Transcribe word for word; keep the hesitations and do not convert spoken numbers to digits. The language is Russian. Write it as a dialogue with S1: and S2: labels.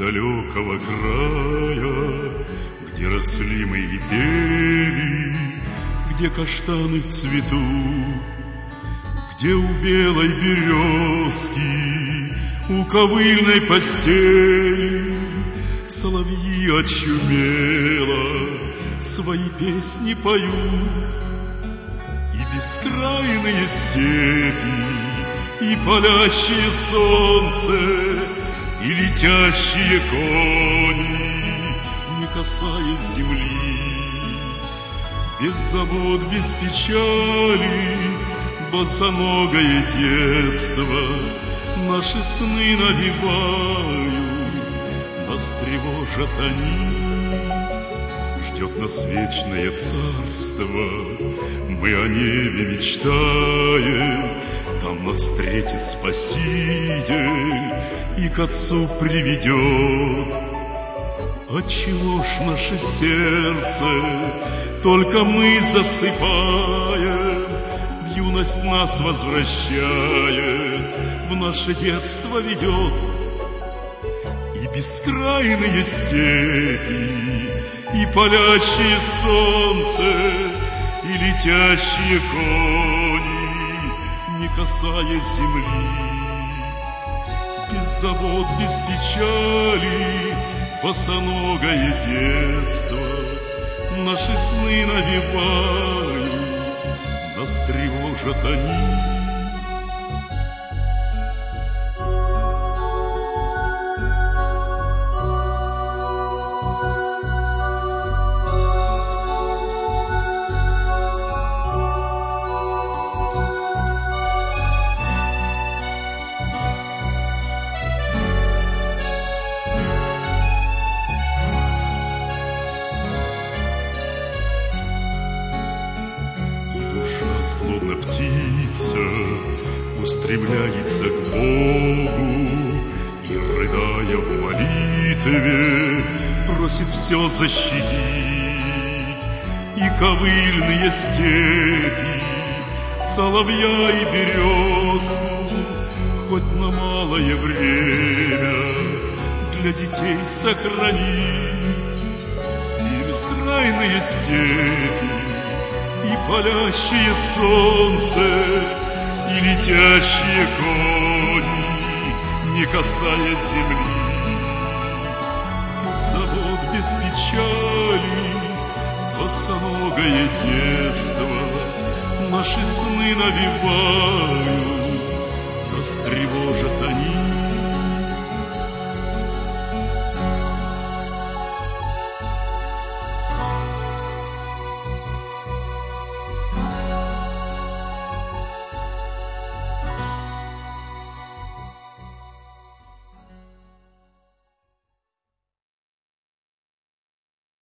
S1: далекого края, где росли мы и пели, где каштаны в цвету, где у белой березки, у ковыльной постели соловьи очумело свои песни поют. И бескрайные степи, и палящее солнце, и летящие кони, не касаясь земли. Без забот, без печали, босоногое детство наши сны навевают, нас тревожат они. Ждет нас вечное царство, мы о небе мечтаем, там нас встретит Спаситель и к Отцу приведет. Отчего ж наше сердце только мы засыпаем, в юность нас возвращает, в наше детство ведет. И бескрайные степи, и палящее солнце, и летящие кони, не касаясь земли. Без забот, без печали, босоногое детство наши сны навевают, нас тревожат они. Словно птица устремляется к Богу и, рыдая в молитве, просит все защитить. И ковыльные степи, соловья и березку хоть на малое время для детей сохранить. И бескрайные степи, и палящее солнце, и летящие кони, не касаясь земли. Без забот, без печали, босоногое детство наши сны навевают, нас тревожат они.